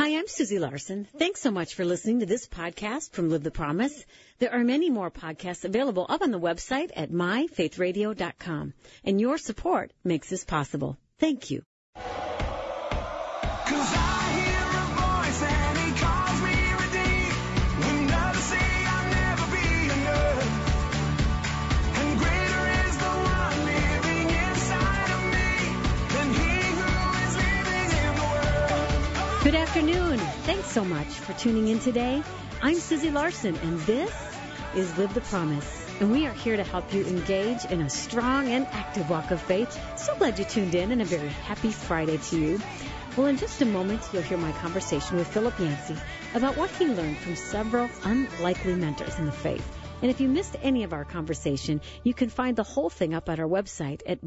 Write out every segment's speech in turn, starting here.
Hi, I'm Susie Larson. Thanks so much for listening to this podcast from Live the Promise. There are many more podcasts available up on the website at myfaithradio.com. And your support makes this possible. Thank you. Good afternoon. Thanks so much for tuning in today. I'm Susie Larson, and this is Live the Promise. And we are here to help you engage in a strong and active walk of faith. So glad you tuned in, and a very happy Friday to you. Well, in just a moment, you'll hear my conversation with Philip Yancey about what he learned from several unlikely mentors in the faith. And if you missed any of our conversation, you can find the whole thing up at our website at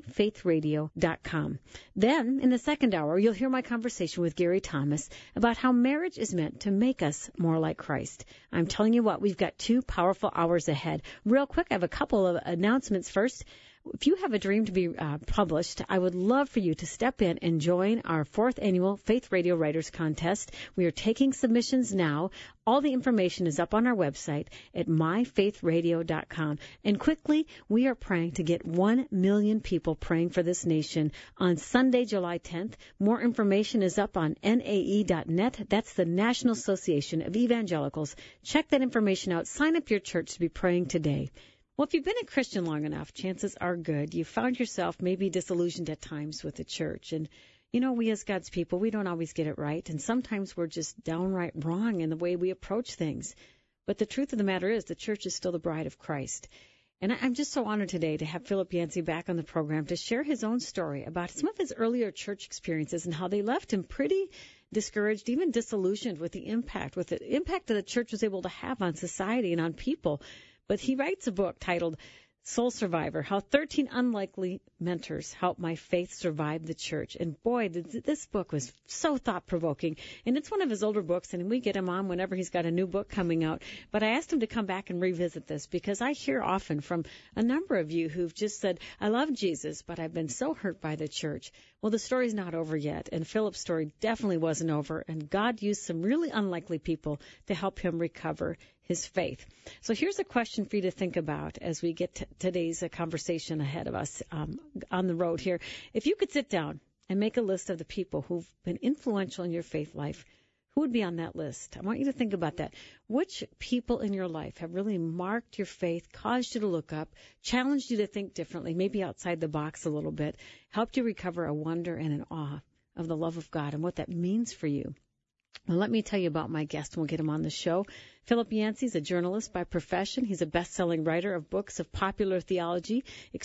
myfaithradio.com. Then, in the second hour, you'll hear my conversation with Gary Thomas about how marriage is meant to make us more like Christ. I'm telling you what, we've got 2 powerful hours ahead. Real quick, I have a couple of announcements first. If you have a dream to be published, I would love for you to step in and join our 4th annual Faith Radio Writers Contest. We are taking submissions now. All the information is up on our website at myfaithradio.com. And quickly, we are praying to get 1 million people praying for this nation on Sunday, July 10th. More information is up on nae.net. That's the National Association of Evangelicals. Check that information out. Sign up your church to be praying today. Well, if you've been a Christian long enough, chances are good you found yourself maybe disillusioned at times with the church. And, you know, we as God's people, we don't always get it right. And sometimes we're just downright wrong in the way we approach things. But the truth of the matter is the church is still the bride of Christ. And I'm just so honored today to have Philip Yancey back on the program to share his own story about some of his earlier church experiences and how they left him pretty discouraged, even disillusioned with the impact that the church was able to have on society and on people. But he writes a book titled Soul Survivor, How 13 Unlikely Mentors Helped My Faith Survive the Church. And boy, this book was so thought-provoking. And it's one of his older books, and we get him on whenever he's got a new book coming out. But I asked him to come back and revisit this because I hear often from a number of you who've just said, I love Jesus, but I've been so hurt by the church. Well, the story's not over yet, and Philip's story definitely wasn't over, and God used some really unlikely people to help him recover his faith. So here's a question for you to think about as we get to today's conversation ahead of us on the road here. If you could sit down and make a list of the people who've been influential in your faith life, who would be on that list? I want you to think about that. Which people in your life have really marked your faith, caused you to look up, challenged you to think differently, maybe outside the box a little bit, helped you recover a wonder and an awe of the love of God and what that means for you? Well, let me tell you about my guest, and we'll get him on the show. Philip Yancey is a journalist by profession. He's a best-selling writer of books of popular theology,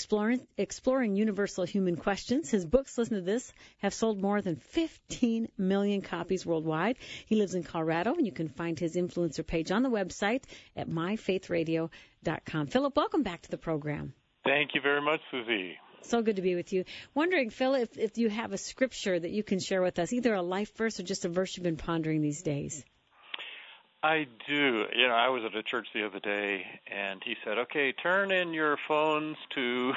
exploring universal human questions. His books, listen to this, have sold more than 15 million copies worldwide. He lives in Colorado, and you can find his influencer page on the website at myfaithradio.com. Philip, welcome back to the program. Thank you very much, Susie. So good to be with you. Wondering, Phil, if you have a scripture that you can share with us, either a life verse or just a verse you've been pondering these days. I do. You know, I was at a church the other day, and he said, okay, turn in your phones to...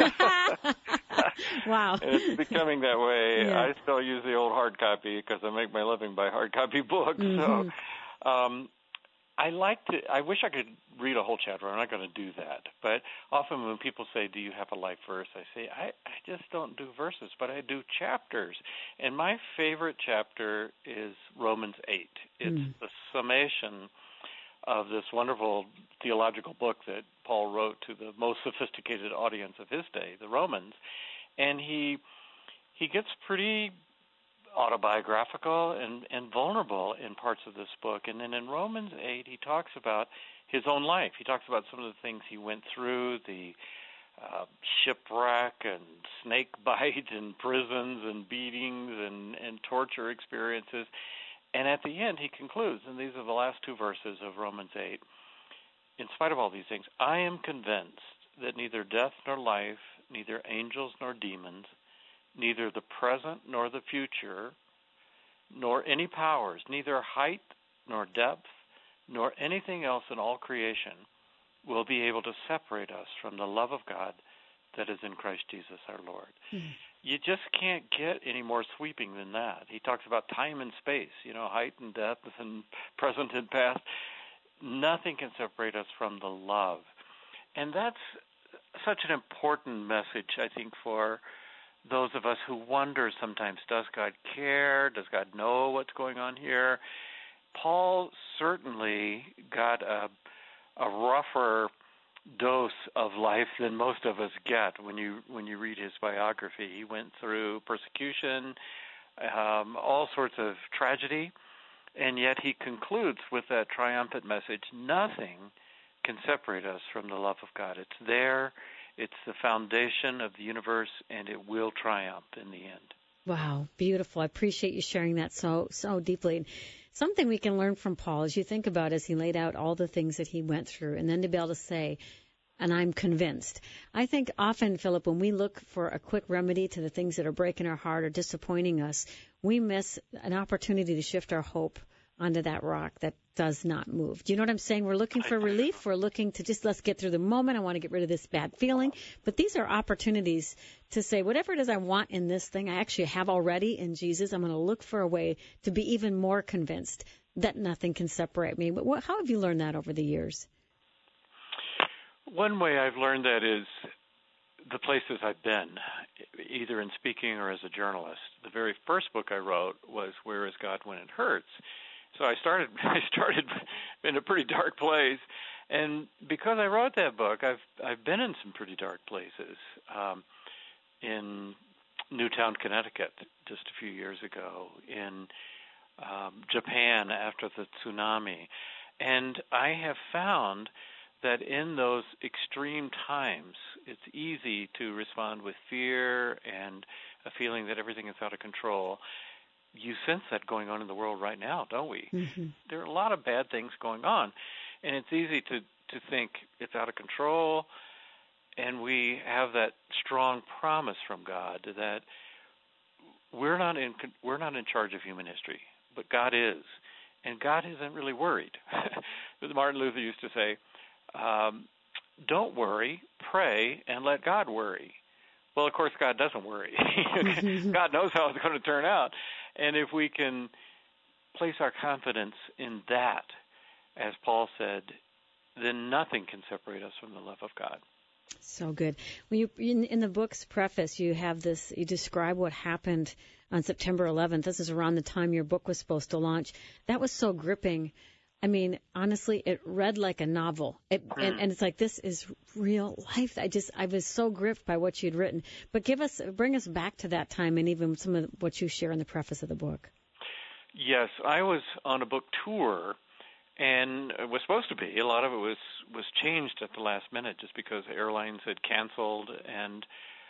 Wow. And it's becoming that way. Yeah. I still use the old hard copy because I make my living by hard copy books. Mm-hmm. So I wish I could read a whole chapter. I'm not going to do that. But often when people say, do you have a life verse, I say, I just don't do verses, but I do chapters. And my favorite chapter is Romans 8. It's the summation of this wonderful theological book that Paul wrote to the most sophisticated audience of his day, the Romans. And he gets pretty autobiographical and vulnerable in parts of this book. And then in Romans 8, he talks about his own life. He talks about some of the things he went through, the shipwreck and snake bite and prisons and beatings and torture experiences. And at the end, he concludes, and these are the last 2 verses of Romans 8, in spite of all these things, I am convinced that neither death nor life, neither angels nor demons, neither the present nor the future, nor any powers, neither height nor depth, nor anything else in all creation will be able to separate us from the love of God that is in Christ Jesus our Lord. You just can't get any more sweeping than that. He talks about time and space, height and depth and present and past. Nothing can separate us from the love. And that's such an important message, I think, for those of us who wonder sometimes, does God care? Does God know what's going on here? Paul certainly got a rougher dose of life than most of us get when you read his biography. He went through persecution, all sorts of tragedy, and yet he concludes with that triumphant message: nothing can separate us from the love of God. It's there, it's the foundation of the universe, and it will triumph in the end. Wow, beautiful. I appreciate you sharing that so deeply. Something we can learn from Paul as you think about as he laid out all the things that he went through, and then to be able to say, and I'm convinced. I think often, Philip, when we look for a quick remedy to the things that are breaking our heart or disappointing us, we miss an opportunity to shift our hope onto that rock that does not move. Do you know what I'm saying? We're looking for relief. We're looking to just let's get through the moment. I want to get rid of this bad feeling. But these are opportunities to say whatever it is I want in this thing, I actually have already in Jesus. I'm going to look for a way to be even more convinced that nothing can separate me. But how have you learned that over the years? One way I've learned that is the places I've been, either in speaking or as a journalist. The very first book I wrote was Where is God When It Hurts? So I started in a pretty dark place, and because I wrote that book, I've been in some pretty dark places. In Newtown, Connecticut, just a few years ago, in Japan after the tsunami, and I have found that in those extreme times, it's easy to respond with fear and a feeling that everything is out of control. You sense that going on in the world right now, don't we? Mm-hmm. There are a lot of bad things going on, and it's easy to think it's out of control, and we have that strong promise from God that we're not in charge of human history, but God is, and God isn't really worried. Martin Luther used to say, don't worry, pray, and let God worry. Well, of course, God doesn't worry. God knows how it's going to turn out. And if we can place our confidence in that, as Paul said, then nothing can separate us from the love of God. So good. When in the book's preface, you have this, you describe what happened on September 11th. This is around the time your book was supposed to launch. That was so gripping. I mean, honestly, it read like a novel. And it's like, this is real life. I was so gripped by what you'd written. But bring us back to that time and even some of what you share in the preface of the book. Yes, I was on a book tour, and it was supposed to be. A lot of it was changed at the last minute just because airlines had canceled. And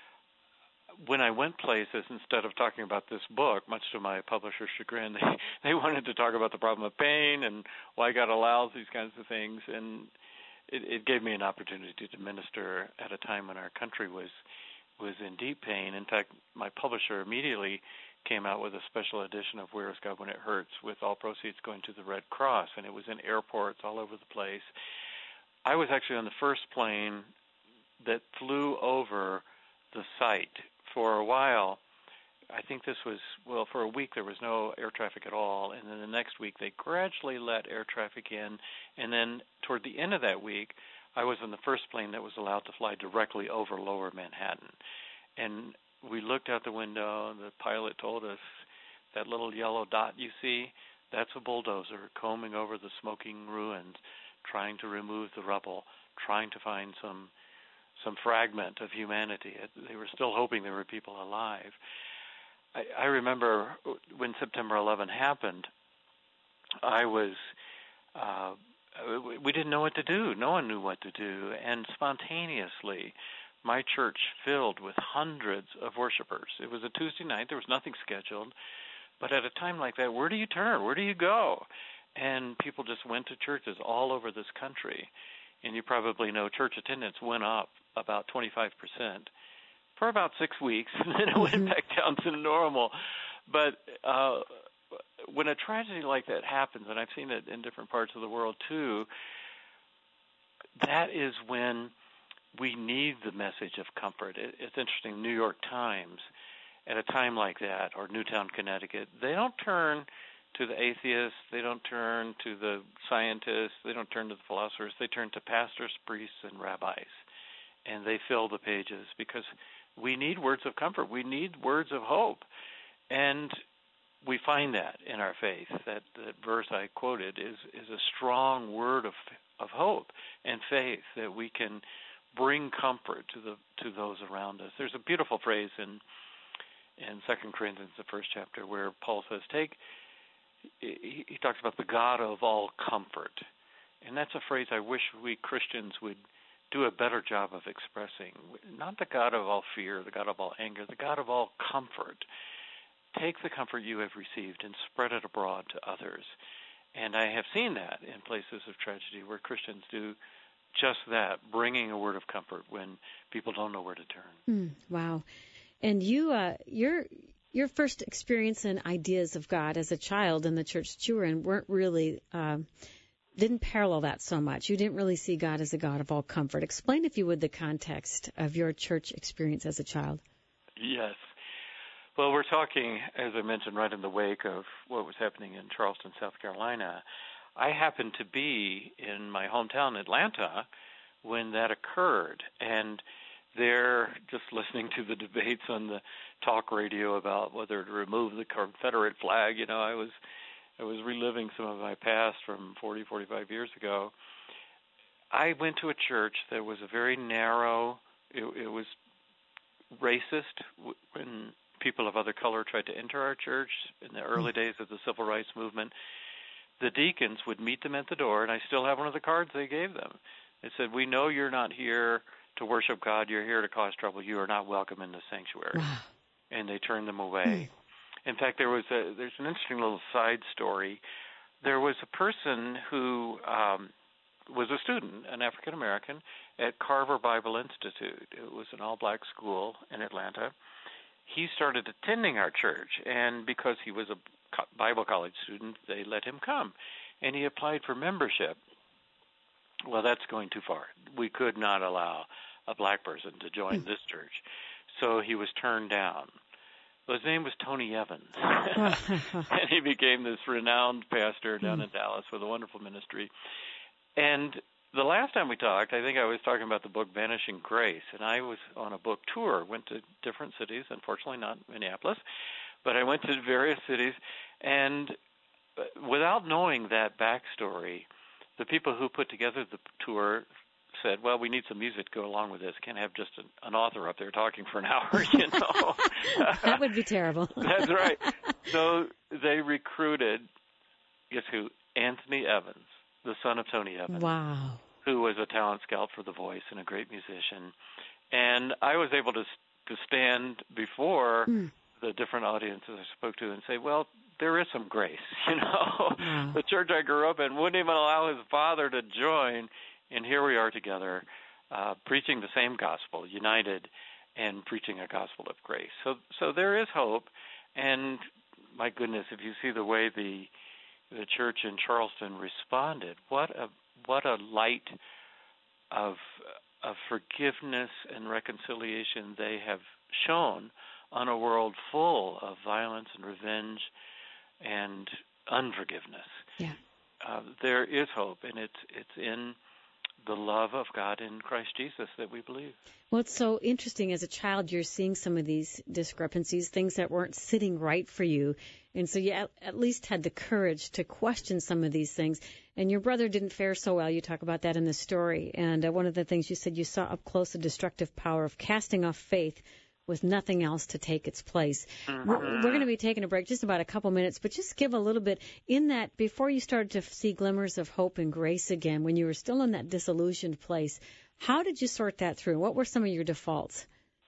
when I went places, instead of talking about this book, much to my publisher's chagrin, they wanted to talk about the problem of pain and why God allows these kinds of things. And it gave me an opportunity to minister at a time when our country was in deep pain. In fact, my publisher immediately came out with a special edition of Where is God When It Hurts, with all proceeds going to the Red Cross, and it was in airports all over the place. I was actually on the first plane that flew over the site. For a while, I think for a week there was no air traffic at all, and then the next week they gradually let air traffic in, and then toward the end of that week, I was on the first plane that was allowed to fly directly over Lower Manhattan. And we looked out the window, and the pilot told us, that little yellow dot you see, that's a bulldozer combing over the smoking ruins, trying to remove the rubble, trying to find some fragment of humanity. They were still hoping there were people alive. I remember when September 11 happened, we didn't know what to do. No one knew what to do. And spontaneously, my church filled with hundreds of worshipers. It was a Tuesday night. There was nothing scheduled. But at a time like that, where do you turn? Where do you go? And people just went to churches all over this country. And you probably know church attendance went up about 25% for about 6 weeks, and then it went back down to normal. But when a tragedy like that happens, and I've seen it in different parts of the world too, that is when we need the message of comfort. It's interesting, New York Times at a time like that, or Newtown, Connecticut, they don't turn to the atheists, they don't turn to the scientists, they don't turn to the philosophers, they turn to pastors, priests, and rabbis. And they fill the pages because we need words of comfort. We need words of hope. And we find that in our faith. That verse I quoted is a strong word of hope and faith that we can bring comfort to those around us. There's a beautiful phrase in 2 Corinthians, the first chapter, where Paul says, he talks about the God of all comfort. And that's a phrase I wish we Christians would do a better job of expressing. Not the God of all fear, the God of all anger, the God of all comfort. Take the comfort you have received and spread it abroad to others. And I have seen that in places of tragedy where Christians do just that, bringing a word of comfort when people don't know where to turn. Wow. And your first experience and ideas of God as a child in the church that you were in weren't really, didn't parallel that so much. You didn't really see God as a God of all comfort. Explain, if you would, the context of your church experience as a child. Yes. Well, we're talking, as I mentioned, right in the wake of what was happening in Charleston, South Carolina. I happened to be in my hometown, Atlanta, when that occurred. And there, just listening to the debates on the talk radio about whether to remove the Confederate flag, I was reliving some of my past from 40, 45 years ago. I went to a church that was a very narrow, it was racist when people of other color tried to enter our church in the early days of the Civil Rights Movement. The deacons would meet them at the door, and I still have one of the cards they gave them. It said, "We know you're not here to worship God. You're here to cause trouble. You are not welcome in the sanctuary." Wow. And they turned them away. In fact, there's an interesting little side story. There was a person who was a student, an African American, at Carver Bible Institute. It was an all-black school in Atlanta. He started attending our church, and because he was a Bible college student, they let him come. And he applied for membership. Well, that's going too far. We could not allow a black person to join this church. So he was turned down. Well, his name was Tony Evans. And he became this renowned pastor down in Dallas with a wonderful ministry. And the last time we talked, I think I was talking about the book Vanishing Grace, and I was on a book tour, went to different cities, unfortunately not Minneapolis, but I went to various cities, and without knowing that backstory, the people who put together the tour said, well, we need some music to go along with this. Can't have just an author up there talking for an hour, That would be terrible. That's right. So they recruited, guess who? Anthony Evans, the son of Tony Evans. Wow. Who was a talent scout for The Voice and a great musician. And I was able to stand before the different audiences I spoke to and say, well, there is some grace, Wow. The church I grew up in wouldn't even allow his father to join, and here we are together, preaching the same gospel, united, and preaching a gospel of grace. So there is hope, and my goodness, if you see the way the church in Charleston responded, what a light of forgiveness and reconciliation they have shown on a world full of violence and revenge and unforgiveness. Yeah. There is hope, and it's in the love of God in Christ Jesus that we believe. Well, it's so interesting. As a child, you're seeing some of these discrepancies, things that weren't sitting right for you. And so you at least had the courage to question some of these things. And your brother didn't fare so well. You talk about that in the story. And one of the things you said, you saw up close the destructive power of casting off faith with nothing else to take its place. Mm-hmm. We're going to be taking a break just about a couple minutes, but just give a little bit in that before you started to see glimmers of hope and grace again, when you were still in that disillusioned place. How did you sort that through? What were some of your defaults?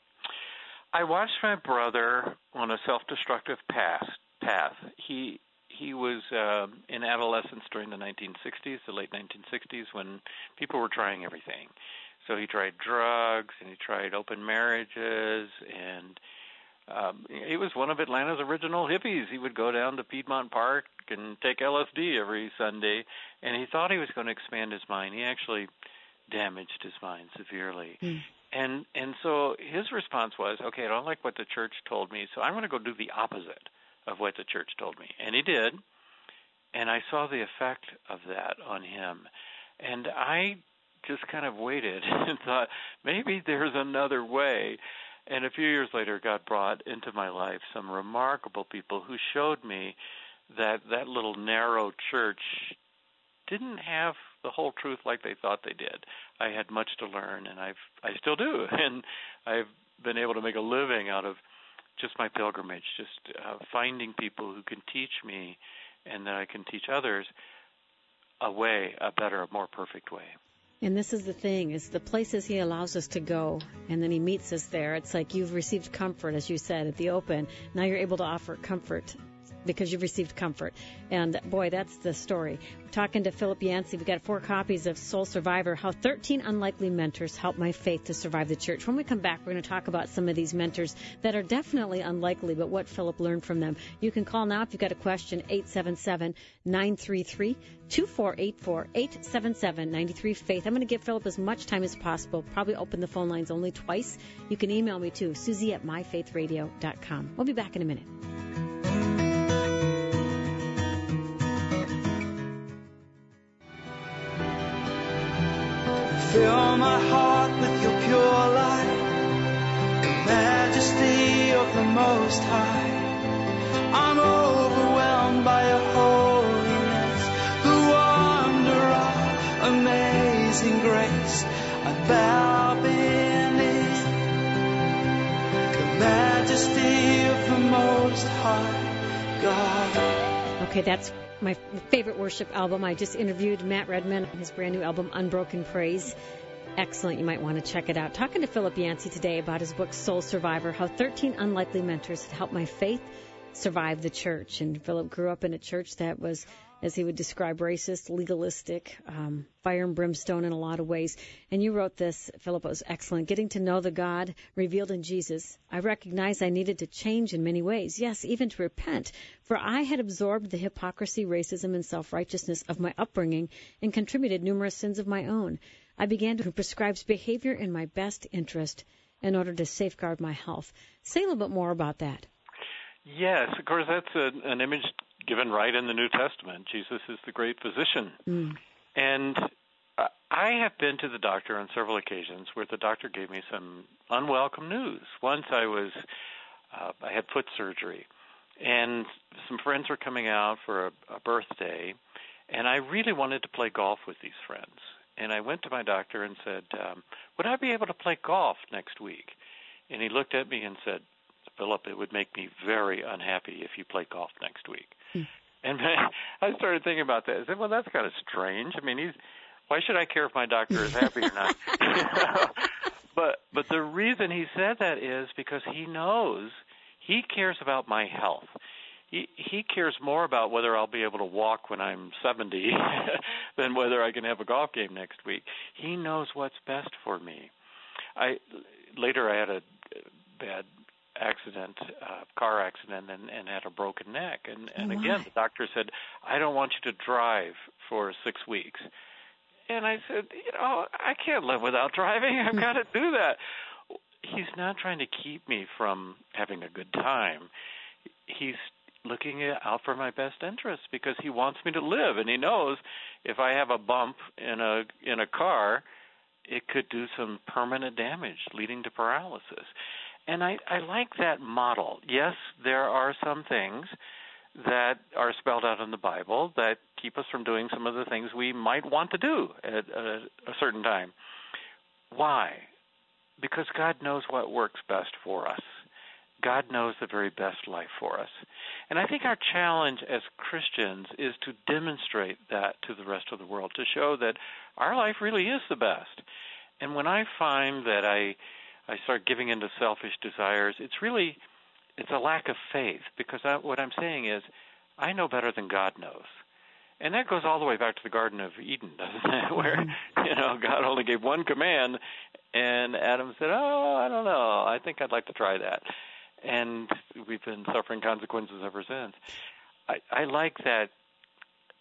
I watched my brother on a self-destructive path. He was in adolescence during the 1960s, the late 1960s, when people were trying everything. So he tried drugs, and he tried open marriages, and he was one of Atlanta's original hippies. He would go down to Piedmont Park and take LSD every Sunday, and he thought he was going to expand his mind. He actually damaged his mind severely. And so his response was, okay, I don't like what the church told me, so I'm going to go do the opposite of what the church told me. And he did. And I saw the effect of that on him. And I just kind of waited and thought, maybe there's another way. And a few years later, God brought into my life some remarkable people who showed me that that little narrow church didn't have the whole truth like they thought they did. I had much to learn, and I still do. And I've been able to make a living out of just my pilgrimage, just finding people who can teach me and that I can teach others a way, a better, a more perfect way. And this is the thing, is the places he allows us to go, and then he meets us there. It's like you've received comfort, as you said, at the open. Now you're able to offer comfort because you've received comfort. And, boy, that's the story. We're talking to Philip Yancey. We've got 4 copies of Soul Survivor, How 13 Unlikely Mentors Helped My Faith to Survive the Church. When we come back, we're going to talk about some of these mentors that are definitely unlikely, but what Philip learned from them. You can call now if you've got a question, 877-933-2484, 877-93-FAITH. I'm going to give Philip as much time as possible, probably open the phone lines only twice. You can email me, too, Susie@myfaithradio.com. We'll be back in a minute. Fill my heart with your pure light, the majesty of the Most High. I'm overwhelmed by your holiness, the wonder of amazing grace. I bow beneath the majesty of the Most High God. Okay, that's my favorite worship album. I just interviewed Matt Redman on his brand new album, Unbroken Praise. Excellent. You might want to check it out. Talking to Philip Yancey today about his book, Soul Survivor, How 13 Unlikely Mentors Had Helped My Faith Survive the Church. And Philip grew up in a church that was, as he would describe, racist, legalistic, fire and brimstone in a lot of ways. And you wrote this, Philip, it was excellent. Getting to know the God revealed in Jesus, I recognized I needed to change in many ways. Yes, even to repent. For I had absorbed the hypocrisy, racism, and self-righteousness of my upbringing and contributed numerous sins of my own. I began to prescribe behavior in my best interest in order to safeguard my health. Say a little bit more about that. Yes, of course, that's an image given right in the New Testament. Jesus is the great physician. And I have been to the doctor on several occasions where the doctor gave me some unwelcome news. Once I had foot surgery, and some friends were coming out for a birthday, and I really wanted to play golf with these friends. And I went to my doctor and said, would I be able to play golf next week? And he looked at me and said, Philip, it would make me very unhappy if you play golf next week. And I started thinking about that. I said, well, that's kind of strange. I mean, why should I care if my doctor is happy or not? But the reason he said that is because he knows he cares about my health. He cares more about whether I'll be able to walk when I'm 70 than whether I can have a golf game next week. He knows what's best for me. Later I had a bad accident, car accident, and had a broken neck. And again, the doctor said, I don't want you to drive for 6 weeks. And I said, I can't live without driving. I've got to do that. He's not trying to keep me from having a good time. He's looking out for my best interests because he wants me to live. And he knows if I have a bump in a car, it could do some permanent damage leading to paralysis. And I like that model. Yes, there are some things that are spelled out in the Bible that keep us from doing some of the things we might want to do at a certain time. Why? Because God knows what works best for us. God knows the very best life for us. And I think our challenge as Christians is to demonstrate that to the rest of the world, to show that our life really is the best. And when I find that I start giving into selfish desires, it's a lack of faith, because what I'm saying is I know better than God knows. And that goes all the way back to the Garden of Eden, doesn't it? Where, God only gave one command, and Adam said, I don't know, I think I'd like to try that. And we've been suffering consequences ever since. I like that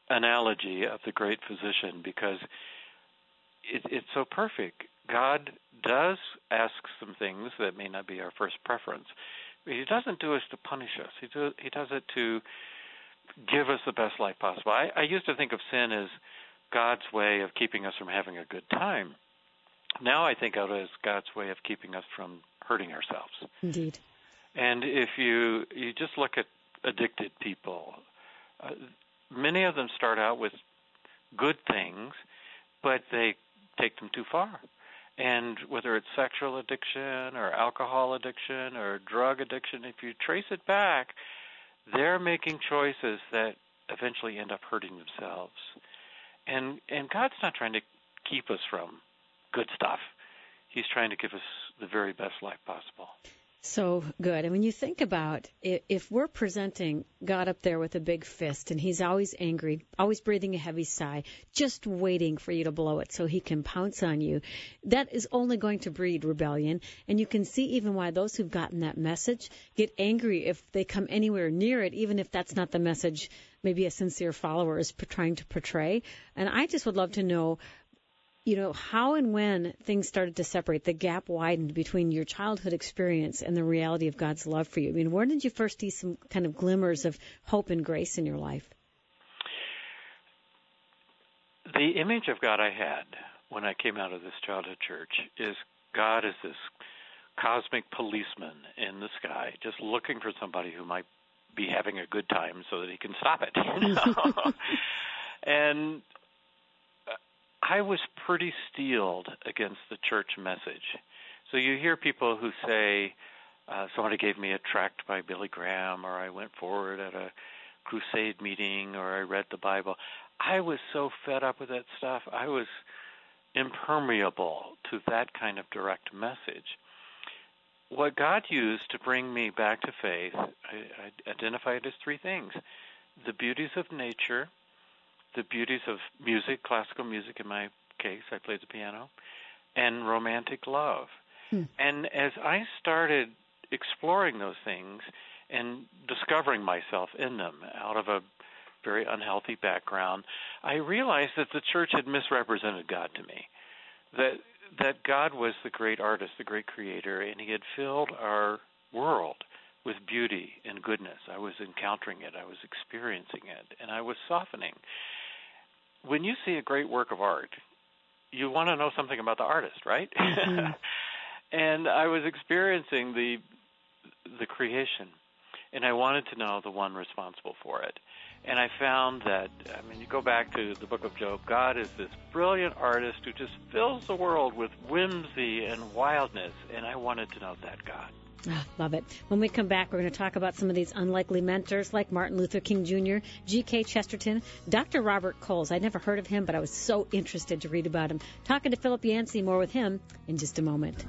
analogy of the great physician because it's so perfect. God does ask some things that may not be our first preference. But he doesn't do it to punish us. He does it to give us the best life possible. I used to think of sin as God's way of keeping us from having a good time. Now I think of it as God's way of keeping us from hurting ourselves. Indeed. And if you just look at addicted people, many of them start out with good things, but they take them too far. And whether it's sexual addiction or alcohol addiction or drug addiction, if you trace it back, they're making choices that eventually end up hurting themselves. And God's not trying to keep us from good stuff. He's trying to give us the very best life possible. So good. And when you think about if we're presenting God up there with a big fist and he's always angry, always breathing a heavy sigh, just waiting for you to blow it so he can pounce on you, that is only going to breed rebellion. And you can see even why those who've gotten that message get angry if they come anywhere near it, even if that's not the message maybe a sincere follower is trying to portray. And I just would love to know, how and when things started to separate, the gap widened between your childhood experience and the reality of God's love for you. I mean, where did you first see some kind of glimmers of hope and grace in your life? The image of God I had when I came out of this childhood church is God as this cosmic policeman in the sky, just looking for somebody who might be having a good time so that he can stop it. And I was pretty steeled against the church message. So you hear people who say, somebody gave me a tract by Billy Graham, or I went forward at a crusade meeting, or I read the Bible. I was so fed up with that stuff. I was impermeable to that kind of direct message. What God used to bring me back to faith, I identify it as three things: the beauties of nature, the beauties of music, classical music in my case, I played the piano, and romantic love. And as I started exploring those things and discovering myself in them out of a very unhealthy background, I realized that the church had misrepresented God to me, that God was the great artist, the great creator, and he had filled our world with beauty and goodness. I was encountering it. I was experiencing it, and I was softening. When you see a great work of art, you want to know something about the artist, right? Mm-hmm. And I was experiencing the creation, and I wanted to know the one responsible for it. And I found that, you go back to the book of Job, God is this brilliant artist who just fills the world with whimsy and wildness, and I wanted to know that God. Oh, love it. When we come back, we're going to talk about some of these unlikely mentors like Martin Luther King Jr., G.K. Chesterton, Dr. Robert Coles. I'd never heard of him, but I was so interested to read about him. Talking to Philip Yancey, more with him in just a moment.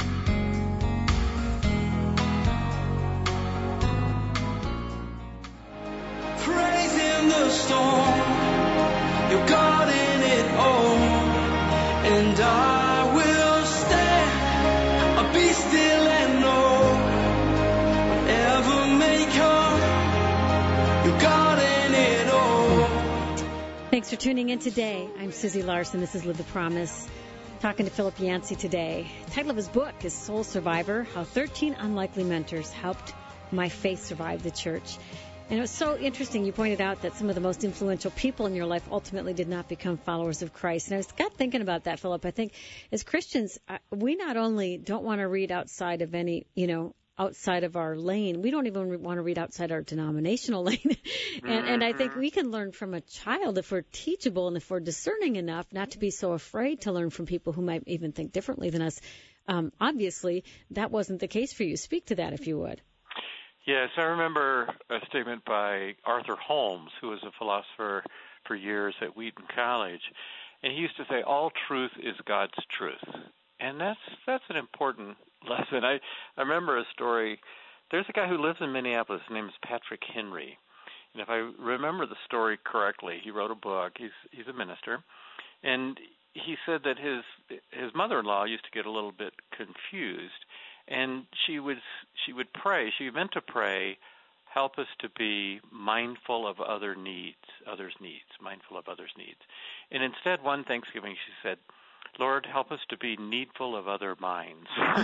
Praise in the storm, you're God in it all, and I will stand, I'll be still and know, whatever may come, you're God in it all. Thanks for tuning in today. I'm Susie Larson. This is Live the Promise. Talking to Philip Yancey today. The title of his book is Soul Survivor, How 13 Unlikely Mentors Helped My Faith Survive the Church. And it was so interesting. You pointed out that some of the most influential people in your life ultimately did not become followers of Christ. And I got thinking about that, Philip. I think as Christians, we not only don't want to read outside of any, outside of our lane, we don't even want to read outside our denominational lane. and I think we can learn from a child if we're teachable and if we're discerning enough not to be so afraid to learn from people who might even think differently than us. Obviously, that wasn't the case for you. Speak to that, if you would. Yes, I remember a statement by Arthur Holmes, who was a philosopher for years at Wheaton College, and he used to say, all truth is God's truth. And that's an important lesson. I remember a story. There's a guy who lives in Minneapolis. His name is Patrick Henry. And if I remember the story correctly, he wrote a book. He's a minister. And he said that his mother-in-law used to get a little bit confused. And she would pray. She meant to pray, help us to be mindful of others' needs, mindful of others' needs. And instead, one Thanksgiving, she said, Lord, help us to be needful of other minds.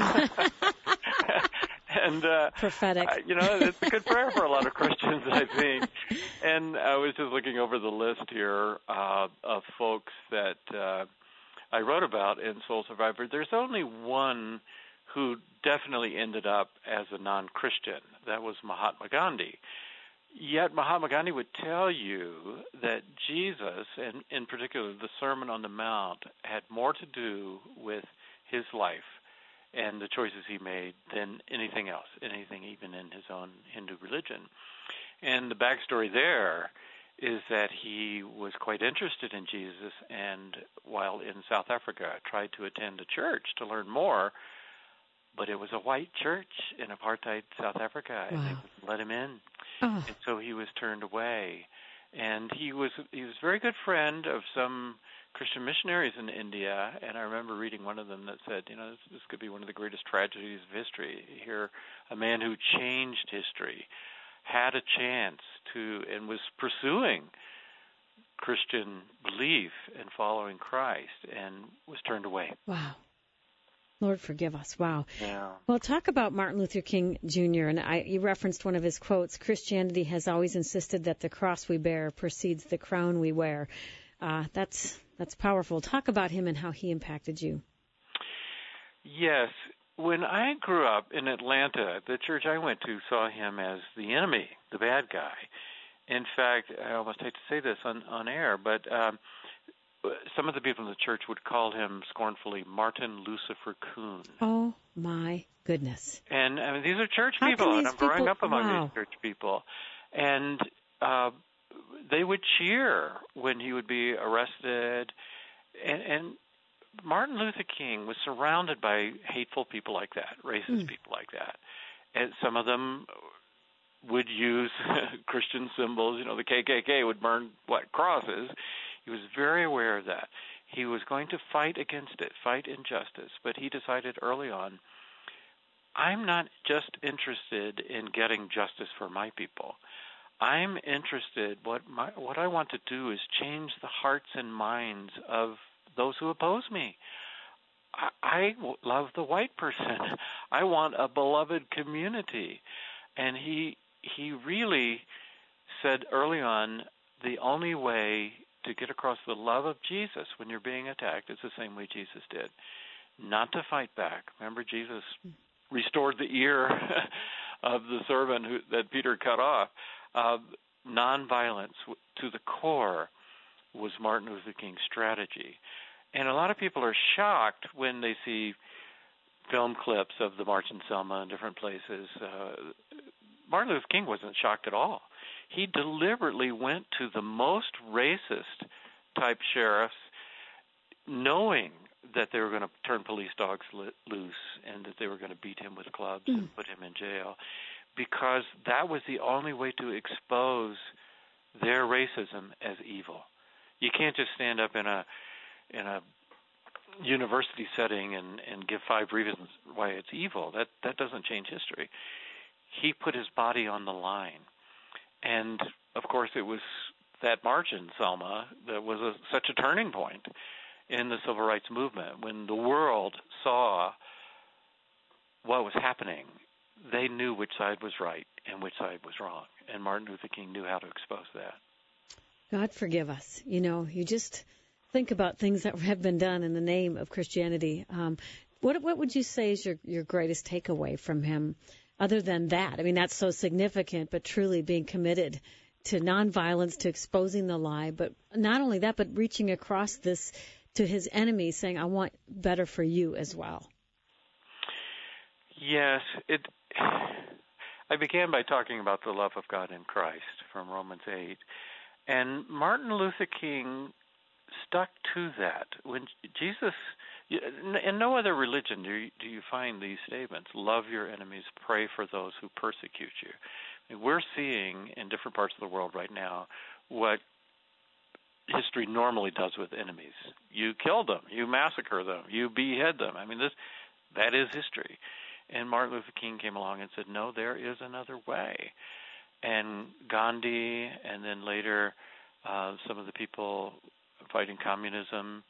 And prophetic. It's a good prayer for a lot of Christians, I think. And I was just looking over the list here of folks that I wrote about in Soul Survivor. There's only one who definitely ended up as a non-Christian. That was Mahatma Gandhi. Yet Mahatma Gandhi would tell you that Jesus, and in particular the Sermon on the Mount, had more to do with his life and the choices he made than anything else, anything even in his own Hindu religion. And the backstory there is that he was quite interested in Jesus, and while in South Africa tried to attend a church to learn more, but it was a white church in apartheid South Africa, and they wouldn't let him in. Oh. And so he was turned away. And he was a very good friend of some Christian missionaries in India, and I remember reading one of them that said, this could be one of the greatest tragedies of history. Here, a man who changed history had a chance to, and was pursuing Christian belief and following Christ, and was turned away. Wow. Lord, forgive us. Wow. Yeah. Well, talk about Martin Luther King Jr., and you referenced one of his quotes, Christianity has always insisted that the cross we bear precedes the crown we wear. That's powerful. Talk about him and how he impacted you. Yes. When I grew up in Atlanta, the church I went to saw him as the enemy, the bad guy. In fact, I almost hate to say this on air, but some of the people in the church would call him scornfully Martin Lucifer Coon. Oh, my goodness. And I mean, these are church people, and I'm growing up among these church people. And they would cheer when he would be arrested. And Martin Luther King was surrounded by hateful people like that, racist people like that. And some of them would use Christian symbols. The KKK would burn, crosses. He was very aware of that. He was going to fight against it, fight injustice, but he decided early on, I'm not just interested in getting justice for my people. I'm interested, what I want to do is change the hearts and minds of those who oppose me. I love the white person. I want a beloved community. And he really said early on, the only way to get across the love of Jesus when you're being attacked is the same way Jesus did. Not to fight back. Remember, Jesus restored the ear of the servant that Peter cut off. Nonviolence to the core was Martin Luther King's strategy. And a lot of people are shocked when they see film clips of the March in Selma in different places. Martin Luther King wasn't shocked at all. He deliberately went to the most racist-type sheriffs, knowing that they were going to turn police dogs loose and that they were going to beat him with clubs and put him in jail, because that was the only way to expose their racism as evil. You can't just stand up in a university setting and give 5 reasons why it's evil. That doesn't change history. He put his body on the line. And, of course, it was that march in Selma that was such a turning point in the civil rights movement. When the world saw what was happening, they knew which side was right and which side was wrong. And Martin Luther King knew how to expose that. God forgive us. You just think about things that have been done in the name of Christianity. What would you say is your greatest takeaway from him? Other than that, I mean, that's so significant, but truly being committed to nonviolence, to exposing the lie, but not only that, but reaching across this to his enemies, saying, I want better for you as well. Yes. I began by talking about the love of God in Christ from Romans 8. And Martin Luther King stuck to that. When Jesus, in no other religion do you find these statements, love your enemies, pray for those who persecute you. I mean, we're seeing in different parts of the world right now what history normally does with enemies. You kill them, you massacre them, you behead them. I mean, that is history. And Martin Luther King came along and said, no, there is another way. And Gandhi, and then later some of the people fighting communism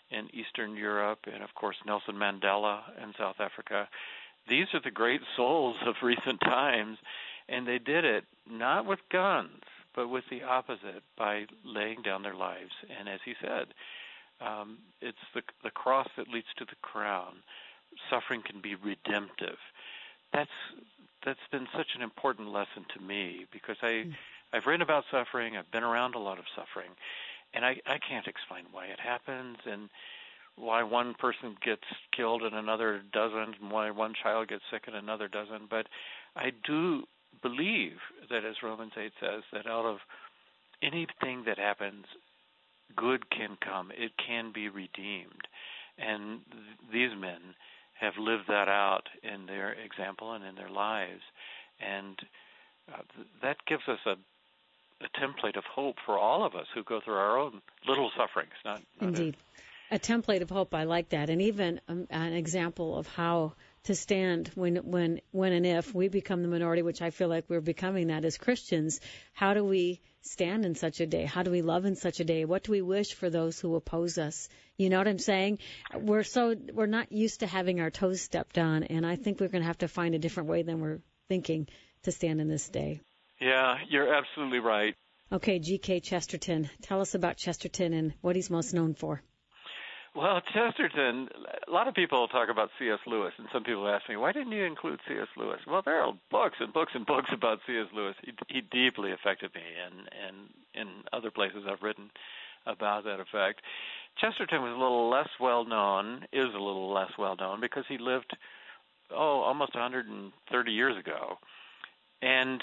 in Eastern Europe, and of course Nelson Mandela in South Africa. These are the great souls of recent times, and they did it not with guns, but with the opposite, by laying down their lives. And as he said, it's the cross that leads to the crown. Suffering can be redemptive. That's been such an important lesson to me, because I've written about suffering. I've been around a lot of suffering, and I can't explain why it happens and why one person gets killed and another doesn't, and why one child gets sick and another doesn't. But I do believe that, as Romans 8 says, that out of anything that happens, good can come. It can be redeemed. And these men have lived that out in their example and in their lives. And that gives us a template of hope for all of us who go through our own little sufferings. Indeed. A template of hope. I like that. And even an example of how to stand when and if we become the minority, which I feel like we're becoming that as Christians. How do we stand in such a day? How do we love in such a day? What do we wish for those who oppose us? You know what I'm saying? We're not used to having our toes stepped on, and I think we're going to have to find a different way than we're thinking to stand in this day. Yeah, you're absolutely right. Okay, G.K. Chesterton. Tell us about Chesterton and what he's most known for. Well, Chesterton, a lot of people talk about C.S. Lewis, and some people ask me, why didn't you include C.S. Lewis? Well, there are books and books and books about C.S. Lewis. He deeply affected me, and in other places I've written about that effect. Chesterton was a little less well-known, is a little less well-known, because he lived, almost 130 years ago. And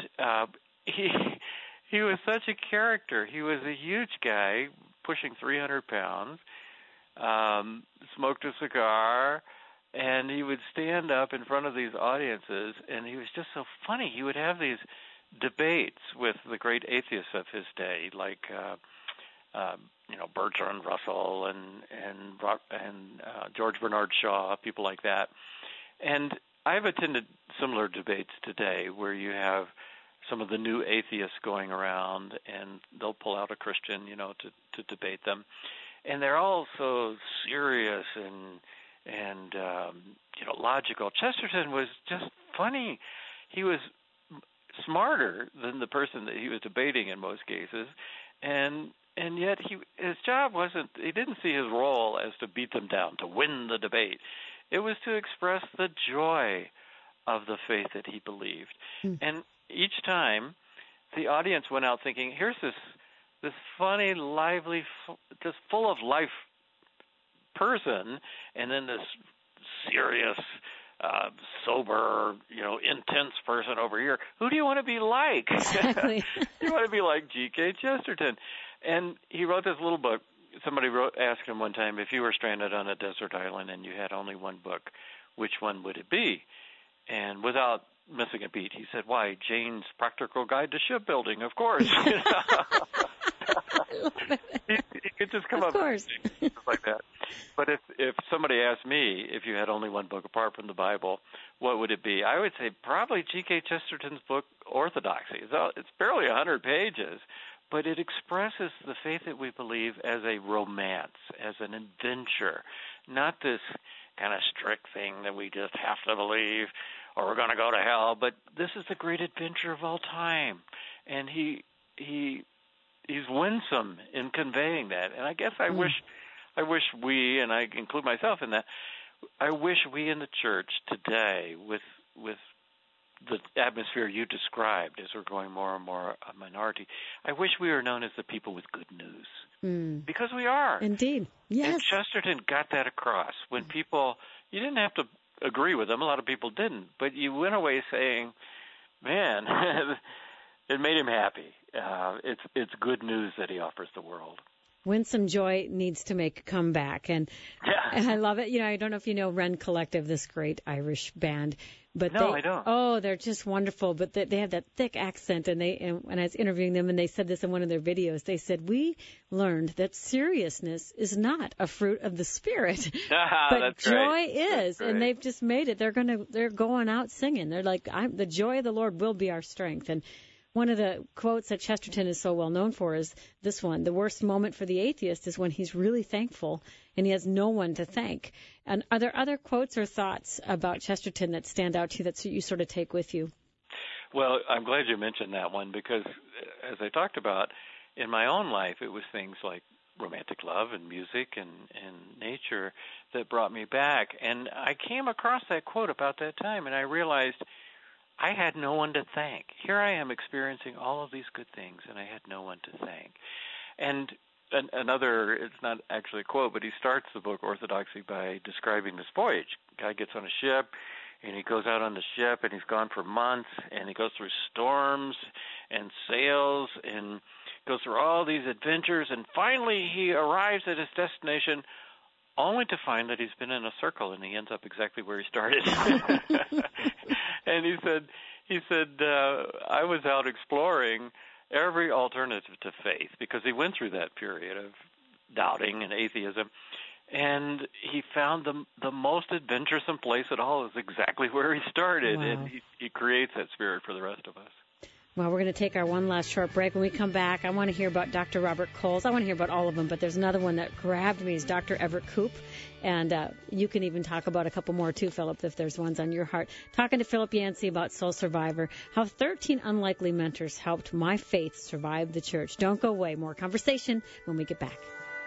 he was such a character. He was a huge guy, pushing 300 pounds, smoked a cigar, and he would stand up in front of these audiences, and he was just so funny. He would have these debates with the great atheists of his day, like Bertrand Russell and George Bernard Shaw, people like that. And I've attended similar debates today where you have some of the new atheists going around, and they'll pull out a Christian, to debate them. And they're all so serious and logical. Chesterton was just funny. He was smarter than the person that he was debating in most cases, and yet his job wasn't. He didn't see his role as to beat them down, to win the debate. It was to express the joy of the faith that he believed. And each time, the audience went out thinking, here's this funny, lively, just full of life person, and then this serious, sober, intense person over here. Who do you want to be like? Exactly. You want to be like G.K. Chesterton. And he wrote this little book. Somebody asked him one time, if you were stranded on a desert island and you had only one book, which one would it be? And without missing a beat, he said, why, Jane's Practical Guide to Shipbuilding, of course. He could just come up with things like that. But if somebody asked me, if you had only one book apart from the Bible, what would it be? I would say probably G.K. Chesterton's book, Orthodoxy. It's barely 100 pages, but it expresses the faith that we believe as a romance, as an adventure, not this kind of strict thing that we just have to believe or we're going to go to hell, but this is the great adventure of all time. And he's winsome in conveying that. And I guess I wish we, and I include myself in that, I wish we in the church today, with the atmosphere you described as we're going more and more a minority, I wish we were known as the people with good news. Because we are. Indeed. Yes. And Chesterton got that across. When people, you didn't have to agree with them. A lot of people didn't. But you went away saying, man, it made him happy. It's good news that he offers the world. Winsome Joy needs to make a comeback, and I love it. I don't know if you know Wren Collective, this great Irish band, but I don't. Oh, they're just wonderful. But they have that thick accent, and when I was interviewing them, and they said this in one of their videos, they said, we learned that seriousness is not a fruit of the Spirit, but joy is, and they've just made it. They're going out singing. They're like, the joy of the Lord will be our strength, and One of the quotes that Chesterton is so well known for is this one: the worst moment for the atheist is when he's really thankful and he has no one to thank. And are there other quotes or thoughts about Chesterton that stand out to you that you sort of take with you? Well, I'm glad you mentioned that one, because as I talked about, in my own life, it was things like romantic love and music and nature that brought me back. And I came across that quote about that time, and I realized I had no one to thank. Here I am experiencing all of these good things, and I had no one to thank. And another, it's not actually a quote, but he starts the book Orthodoxy by describing this voyage. Guy gets on a ship, and he goes out on the ship, and he's gone for months, and he goes through storms and sails and goes through all these adventures, and finally he arrives at his destination only to find that he's been in a circle, and he ends up exactly where he started. And he said, I was out exploring every alternative to faith, because he went through that period of doubting and atheism, and he found the most adventuresome place at all is exactly where he started. Wow. And he creates that spirit for the rest of us. Well, we're going to take our one last short break. When we come back, I want to hear about Dr. Robert Coles. I want to hear about all of them, but there's another one that grabbed me, is Dr. Everett Koop. And you can even talk about a couple more too, Philip, if there's ones on your heart. Talking to Philip Yancey about Soul Survivor, how 13 unlikely mentors helped my faith survive the church. Don't go away. More conversation when we get back.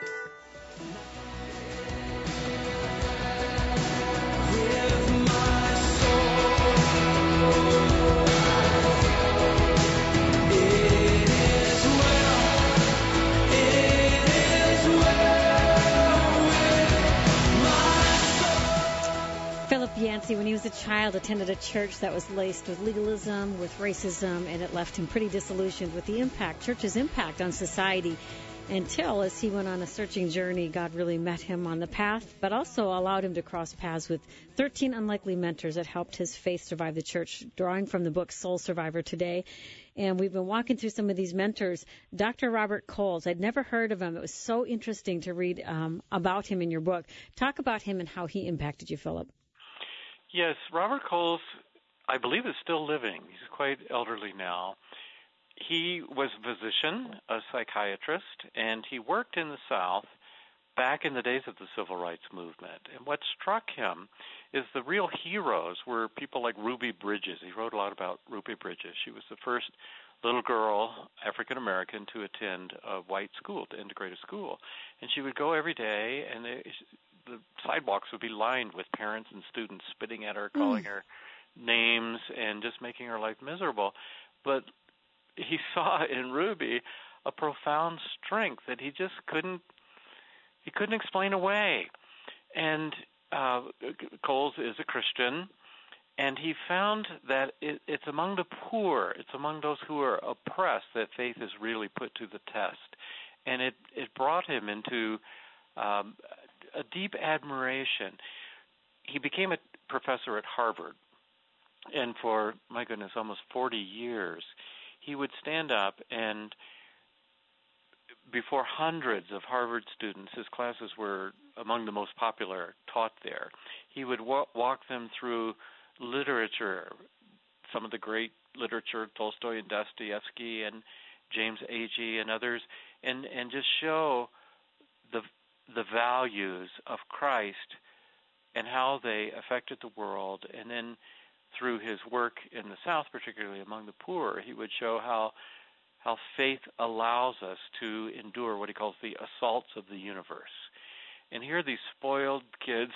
Philip Yancey, when he was a child, attended a church that was laced with legalism, with racism, and it left him pretty disillusioned with the church's impact on society, until, as he went on a searching journey, God really met him on the path, but also allowed him to cross paths with 13 unlikely mentors that helped his faith survive the church, drawing from the book Soul Survivor today. And we've been walking through some of these mentors. Dr. Robert Coles, I'd never heard of him. It was so interesting to read about him in your book. Talk about him and how he impacted you, Philip. Yes, Robert Coles, I believe, is still living. He's quite elderly now. He was a physician, a psychiatrist, and he worked in the South back in the days of the Civil Rights Movement. And what struck him is the real heroes were people like Ruby Bridges. He wrote a lot about Ruby Bridges. She was the first little girl, African-American, to attend a white school, to integrated school. And she would go every day, and the sidewalks would be lined with parents and students spitting at her, calling her names, and just making her life miserable. But he saw in Ruby a profound strength that he just couldn't explain away. And Coles is a Christian, and he found that it's among the poor, it's among those who are oppressed, that faith is really put to the test. And it brought him into a deep admiration. He became a professor at Harvard, and for, my goodness, almost 40 years, he would stand up and before hundreds of Harvard students, his classes were among the most popular taught there. He would walk them through literature, some of the great literature, Tolstoy and Dostoevsky and James Agee and others, and just show the values of Christ and how they affected the world. And then through his work in the South, particularly among the poor, he would show how faith allows us to endure what he calls the assaults of the universe. And here are these spoiled kids,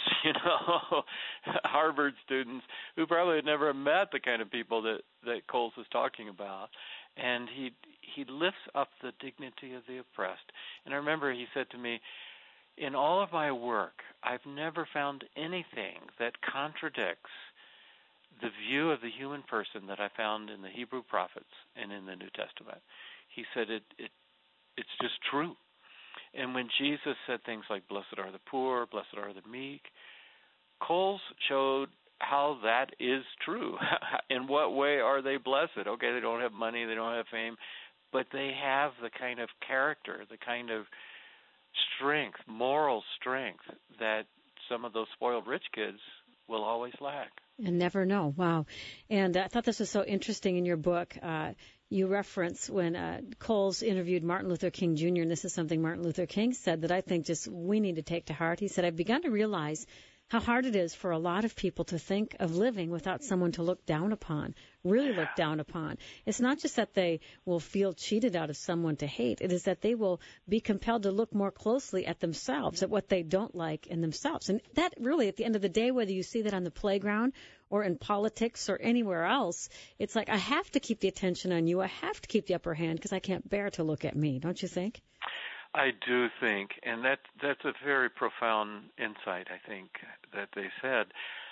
Harvard students, who probably had never met the kind of people that Coles was talking about. And he lifts up the dignity of the oppressed. And I remember he said to me, in all of my work, I've never found anything that contradicts the view of the human person that I found in the Hebrew prophets and in the New Testament. He said it's just true. And when Jesus said things like, blessed are the poor, blessed are the meek, Coles showed how that is true. In what way are they blessed? Okay, they don't have money, they don't have fame, but they have the kind of character, the kind of strength, moral strength that some of those spoiled rich kids will always lack. And never know. Wow. And I thought this was so interesting in your book. you reference when Coles interviewed Martin Luther King Jr., and this is something Martin Luther King said that I think just we need to take to heart. He said, I've begun to realize how hard it is for a lot of people to think of living without someone to look down upon, really look down upon. It's not just that they will feel cheated out of someone to hate. It is that they will be compelled to look more closely at themselves, at what they don't like in themselves. And that really, at the end of the day, whether you see that on the playground or in politics or anywhere else, it's like I have to keep the attention on you. I have to keep the upper hand because I can't bear to look at me. Don't you think? I do think, and that's a very profound insight, I think, that they said.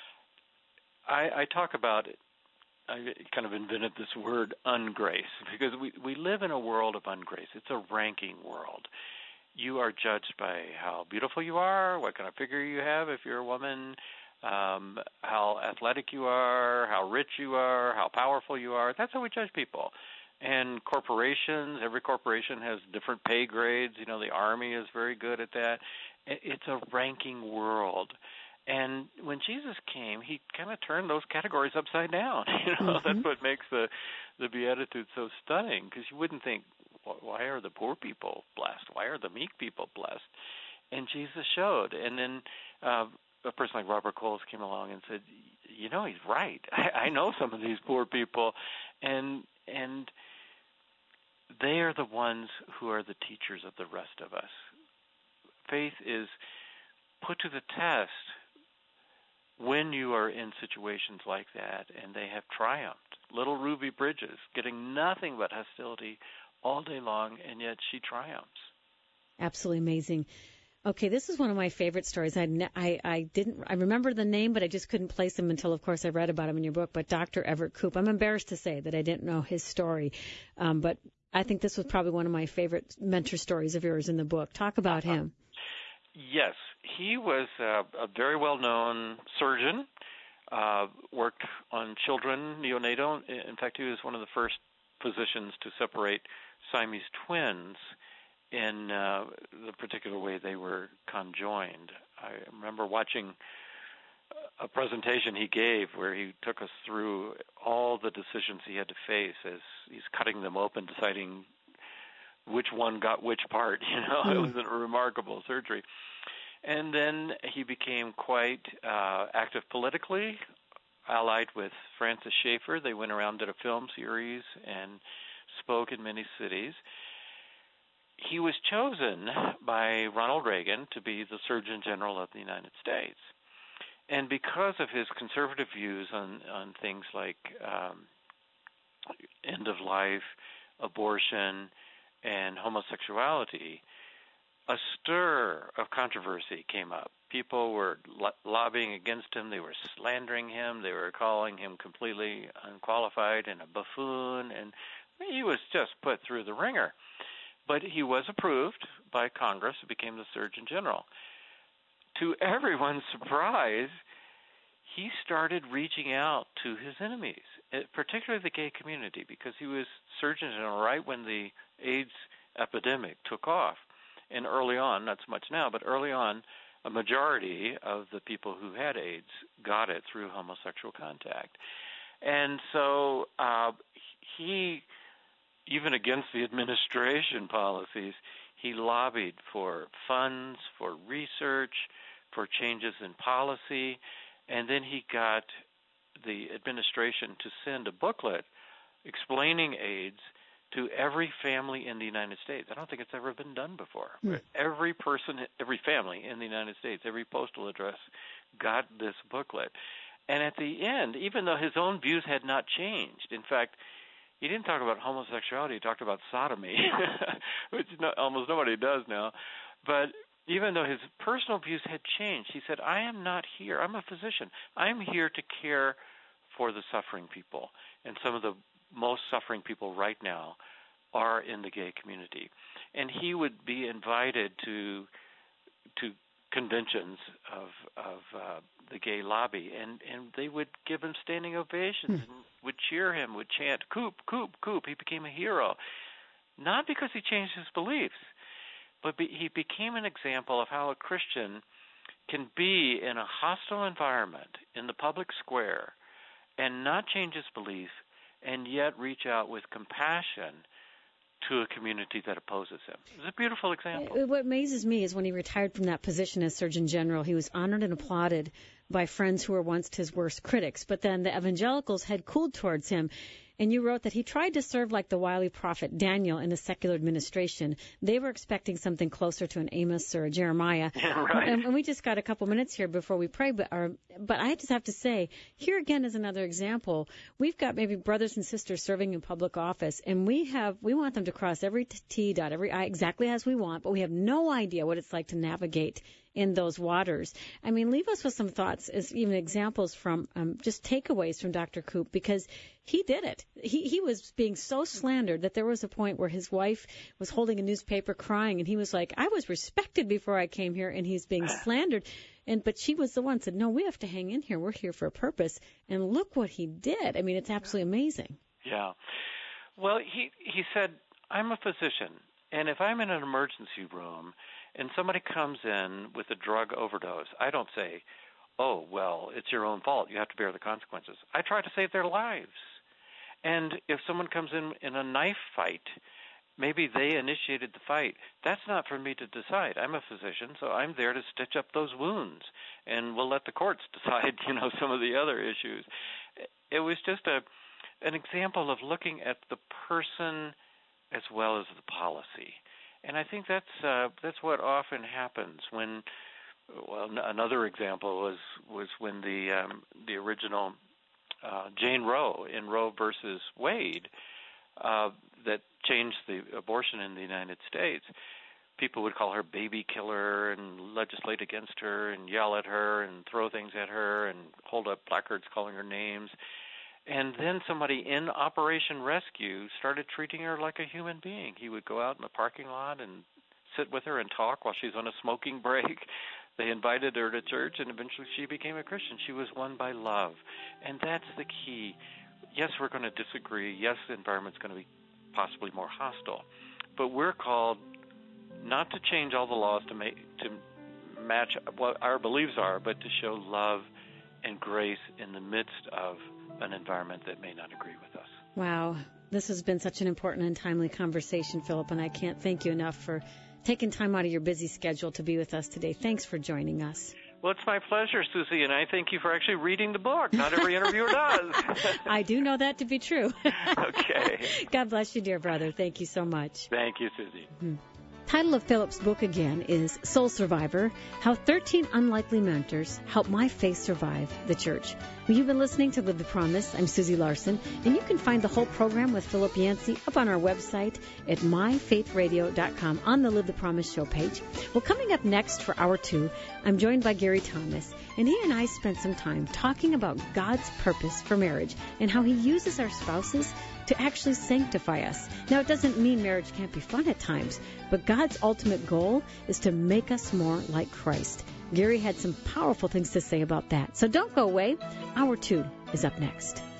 I talk about it. I kind of invented this word, ungrace, because we live in a world of ungrace. It's a ranking world. You are judged by how beautiful you are, what kind of figure you have if you're a woman, how athletic you are, how rich you are, how powerful you are. That's how we judge people. And corporations, every corporation has different pay grades. You know, the Army is very good at that. It's a ranking world. And when Jesus came, he kind of turned those categories upside down. You know, that's what makes the Beatitudes so stunning, because you wouldn't think, why are the poor people blessed? Why are the meek people blessed? And Jesus showed. And then a person like Robert Coles came along and said, you know, he's right. I know some of these poor people, and they are the ones who are the teachers of the rest of us. Faith is put to the test when you are in situations like that, and they have triumphed. Little Ruby Bridges, getting nothing but hostility all day long, and yet she triumphs. Absolutely amazing. Okay, this is one of my favorite stories. I remember the name, but I just couldn't place him until, of course, I read about him in your book. But Dr. Everett Koop, I'm embarrassed to say that I didn't know his story, but I think this was probably one of my favorite mentor stories of yours in the book. Talk about him. Yes, he was a very well-known surgeon, worked on children, neonatal. In fact, he was one of the first physicians to separate Siamese twins in the particular way they were conjoined. I remember watching a presentation he gave where he took us through all the decisions he had to face as he's cutting them open, deciding which one got which part. You know, it was a remarkable surgery. And then he became quite active politically, allied with Francis Schaeffer. They went around, did a film series, and spoke in many cities. He was chosen by Ronald Reagan to be the Surgeon General of the United States. And because of his conservative views on things like end of life, abortion, and homosexuality, a stir of controversy came up. People were lobbying against him. They were slandering him. They were calling him completely unqualified and a buffoon. And he was just put through the ringer. But he was approved by Congress, became the Surgeon General. To everyone's surprise, he started reaching out to his enemies, particularly the gay community, because he was Surgeon General right when the AIDS epidemic took off. And early on, not so much now, but early on, a majority of the people who had AIDS got it through homosexual contact. And so he, even against the administration policies, he lobbied for funds, for research, for changes in policy, and then he got the administration to send a booklet explaining AIDS to every family in the United States. I don't think it's ever been done before. Every person, every family in the United States, every postal address got this booklet. And at the end, even though his own views had not changed, in fact, he didn't talk about homosexuality, he talked about sodomy, which almost nobody does now. But even though his personal views had changed, he said, I am not here. I'm a physician. I'm here to care for the suffering people. And some of the most suffering people right now are in the gay community. And he would be invited to conventions of the gay lobby, and they would give him standing ovations and would cheer him, would chant, Koop, Koop, Koop. He became a hero, not because he changed his beliefs, but he became an example of how a Christian can be in a hostile environment in the public square and not change his belief and yet reach out with compassion to a community that opposes him. It's a beautiful example. What amazes me is when he retired from that position as Surgeon General, he was honored and applauded by friends who were once his worst critics. But then the evangelicals had cooled towards him. And you wrote that he tried to serve like the wily prophet Daniel in a secular administration. They were expecting something closer to an Amos or a Jeremiah. Yeah, right. And we just got a couple minutes here before we pray. But I just have to say, here again is another example. We've got maybe brothers and sisters serving in public office, and we want them to cross every T, dot every I exactly as we want, but we have no idea what it's like to navigate in those waters. I mean, leave us with some thoughts, as even examples from just takeaways from Dr. Koop, because he did it. He was being so slandered that there was a point where his wife was holding a newspaper crying, and he was like, I was respected before I came here, and he's being slandered. But she was the one who said, no, we have to hang in here. We're here for a purpose. And look what he did. I mean, it's absolutely amazing. Yeah. Well, he said, I'm a physician, and if I'm in an emergency room and somebody comes in with a drug overdose, I don't say, oh, well, it's your own fault. You have to bear the consequences. I try to save their lives. And if someone comes in a knife fight, maybe they initiated the fight. That's not for me to decide. I'm a physician, so I'm there to stitch up those wounds, and we'll let the courts decide, some of the other issues. It was just an example of looking at the person as well as the policy. And I think that's what often happens when. Well, another example was when the original Jane Roe in Roe versus Wade that changed the abortion in the United States. People would call her baby killer and legislate against her and yell at her and throw things at her and hold up placards calling her names. And then somebody in Operation Rescue started treating her like a human being. He would go out in the parking lot and sit with her and talk while she's on a smoking break. They invited her to church, and eventually she became a Christian. She was won by love. And that's the key. Yes, we're going to disagree. Yes, the environment's going to be possibly more hostile. But we're called not to change all the laws to match what our beliefs are, but to show love and grace in the midst of an environment that may not agree with us. Wow. This has been such an important and timely conversation, Philip, and I can't thank you enough for taking time out of your busy schedule to be with us today. Thanks for joining us. Well, it's my pleasure, Susie, and I thank you for actually reading the book. Not every interviewer does. I do know that to be true. Okay. God bless you, dear brother. Thank you so much. Thank you, Susie. Mm-hmm. Title of Philip's book again is Soul Survivor, How 13 Unlikely Mentors Help My Faith Survive the Church. Well, you've been listening to Live the Promise. I'm Susie Larson, and you can find the whole program with Philip Yancey up on our website at myfaithradio.com on the Live the Promise show page. Well, coming up next for Hour 2, I'm joined by Gary Thomas, and he and I spent some time talking about God's purpose for marriage and how he uses our spouses to actually sanctify us. Now, it doesn't mean marriage can't be fun at times, but God's ultimate goal is to make us more like Christ. Gary had some powerful things to say about that. So don't go away. Hour 2 is up next.